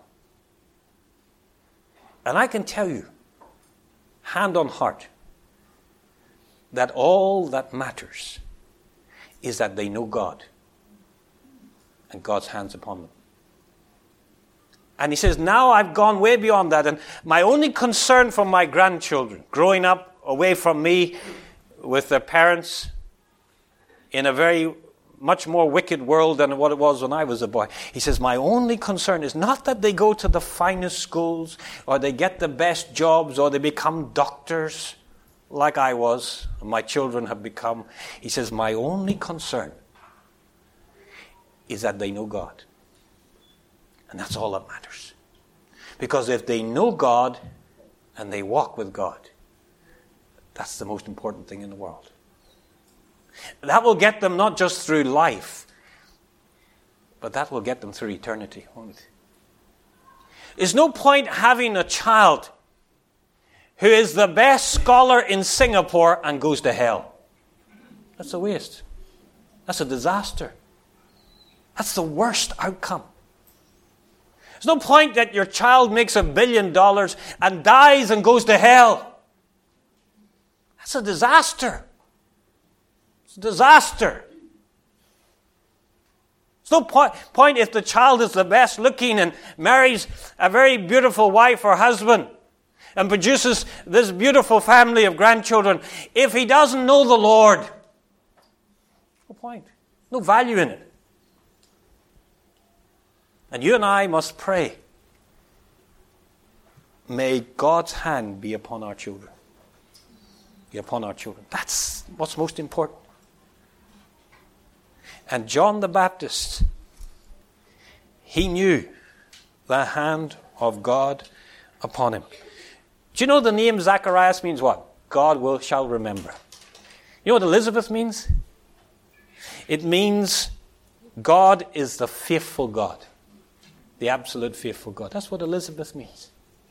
And I can tell you, hand on heart, that all that matters is that they know God and God's hands upon them. And he says, now I've gone way beyond that, and my only concern for my grandchildren, growing up away from me with their parents in a very much more wicked world than what it was when I was a boy. He says, my only concern is not that they go to the finest schools or they get the best jobs or they become doctors like I was and my children have become. He says, my only concern is that they know God. And that's all that matters. Because if they know God and they walk with God, that's the most important thing in the world. That will get them not just through life, but that will get them through eternity, won't it? There's no point having a child who is the best scholar in Singapore and goes to hell. That's a waste. That's a disaster. That's the worst outcome. There's no point that your child makes $1 billion and dies and goes to hell. That's a disaster. It's a disaster. There's no point if the child is the best looking and marries a very beautiful wife or husband and produces this beautiful family of grandchildren. If he doesn't know the Lord, no point. No value in it. And you and I must pray, may God's hand be upon our children. Be upon our children. That's what's most important. And John the Baptist, he knew the hand of God upon him. Do you know the name Zacharias means what? God shall remember. You know what Elizabeth means? It means God is the faithful God. The absolute faithful God. That's what Elizabeth means.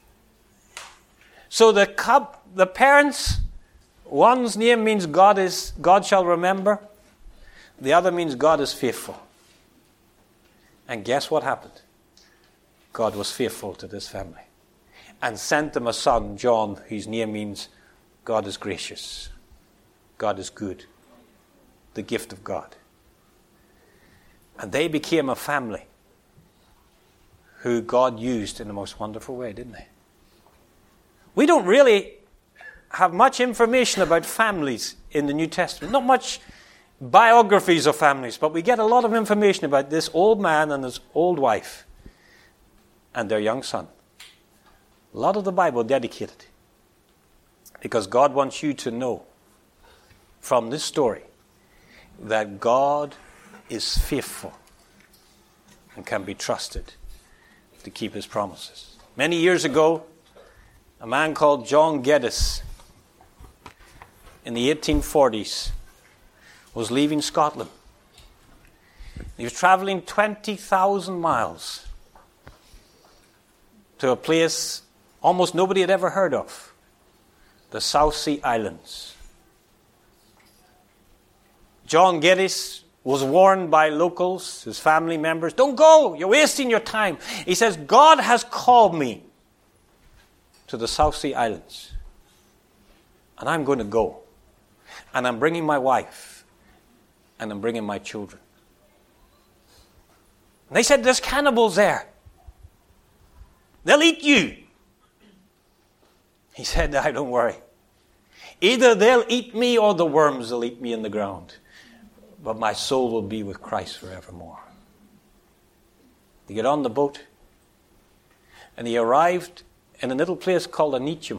So the parents, one's name means God shall remember. The other means God is faithful. And guess what happened? God was faithful to this family and sent them a son, John, whose name means God is gracious. God is good. The gift of God. And they became a family who God used in the most wonderful way, didn't they? We don't really have much information about families in the New Testament. Not much biographies of families, but we get a lot of information about this old man and his old wife and their young son. A lot of the Bible dedicated. Because God wants you to know from this story that God is faithful and can be trusted to keep his promises. Many years ago, a man called John Geddes in the 1840s was leaving Scotland. He was traveling 20,000 miles to a place almost nobody had ever heard of, the South Sea Islands. John Geddes was warned by locals, his family members, don't go, you're wasting your time. He says, God has called me to the South Sea Islands. And I'm going to go. And I'm bringing my wife. And I'm bringing my children. And they said, there's cannibals there. They'll eat you. He said, don't worry. Either they'll eat me or the worms will eat me in the ground. But my soul will be with Christ forevermore. He got on the boat. And he arrived in a little place called Anichum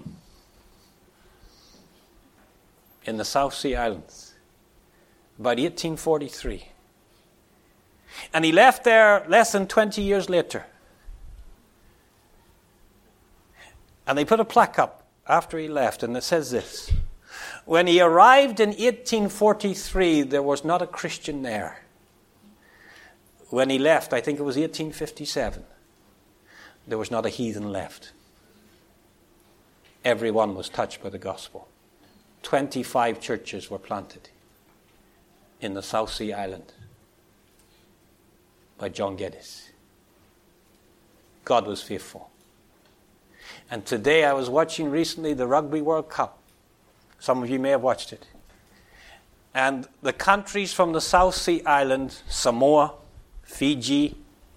in the South Sea Islands about 1843. And he left there less than 20 years later. And they put a plaque up after he left, and it says this: when he arrived in 1843, there was not a Christian there. When he left, I think it was 1857, there was not a heathen left. Everyone was touched by the gospel. 25 churches were planted in the South Sea Island by John Geddes. God was faithful. And today I was watching recently the Rugby World Cup. Some of you may have watched it. And the countries from the South Sea Island, Samoa, Fiji,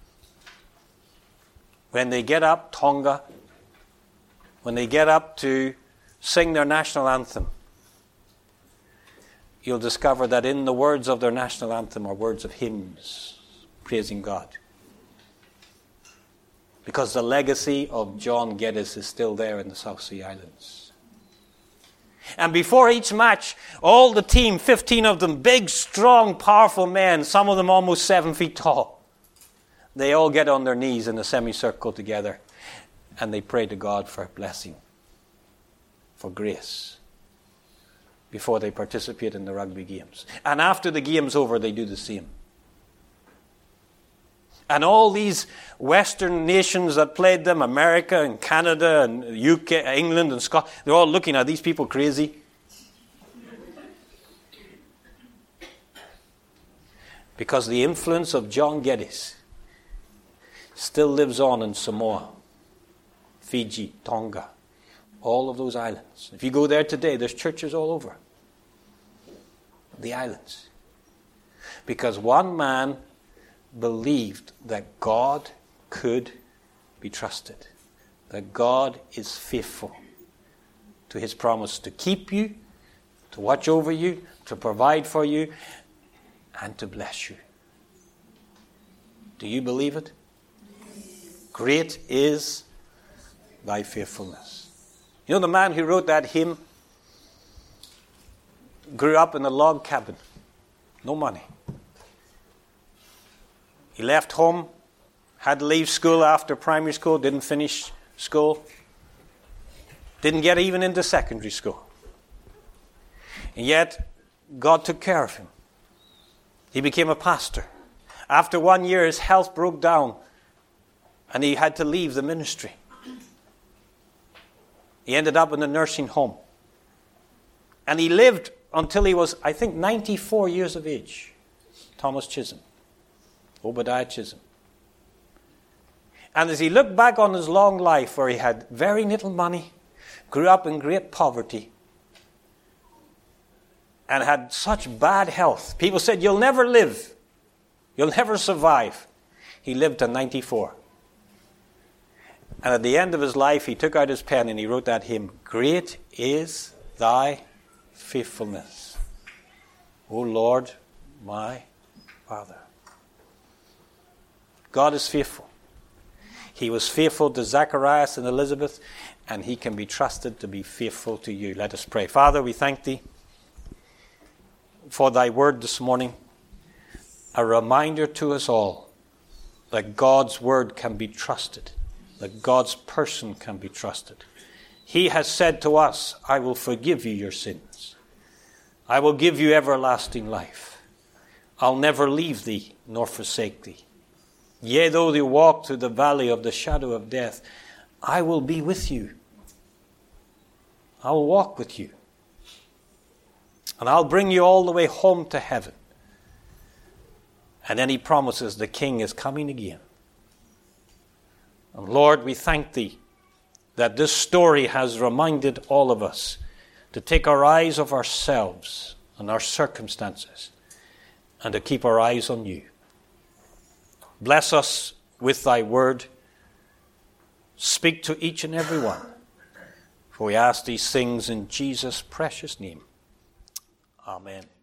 when they get up, Tonga, when they get up to sing their national anthem, you'll discover that in the words of their national anthem are words of hymns praising God. Because the legacy of John Geddes is still there in the South Sea Islands. And before each match, all the team, 15 of them, big, strong, powerful men, some of them almost 7 feet tall, they all get on their knees in a semicircle together and they pray to God for blessing, for grace, before they participate in the rugby games. And after the game's over, they do the same. And all these Western nations that played them, America and Canada and UK, England and Scotland, they're all looking at these people crazy. Because the influence of John Geddes still lives on in Samoa, Fiji, Tonga, all of those islands. If you go there today, there's churches all over the islands. Because one man believed that God could be trusted, that God is faithful to his promise to keep you, to watch over you, to provide for you, and to bless you. Do you believe it? Great is thy faithfulness. You know, the man who wrote that hymn grew up in a log cabin, no money. He left home, had to leave school after primary school, didn't finish school, didn't get even into secondary school. And yet, God took care of him. He became a pastor. After 1 year, his health broke down, And he had to leave the ministry. He ended up in a nursing home. And he lived until he was, I think, 94 years of age. Thomas Chisholm. Obadiah Chisholm. And as he looked back on his long life, where he had very little money, grew up in great poverty, and had such bad health. People said, you'll never live. You'll never survive. He lived to 94. And at the end of his life, he took out his pen and he wrote that hymn, Great is thy faithfulness, O Lord, my Father. God is faithful. He was faithful to Zacharias and Elizabeth, and he can be trusted to be faithful to you. Let us pray. Father, we thank thee for thy word this morning, a reminder to us all that God's word can be trusted, that God's person can be trusted. He has said to us, I will forgive you your sins. I will give you everlasting life. I'll never leave thee nor forsake thee. Yea, though thou walk through the valley of the shadow of death, I will be with you. I will walk with you. And I'll bring you all the way home to heaven. And then he promises the King is coming again. And Lord, we thank thee that this story has reminded all of us to take our eyes off ourselves and our circumstances and to keep our eyes on you. Bless us with thy word. Speak to each and every one. For we ask these things in Jesus' precious name. Amen.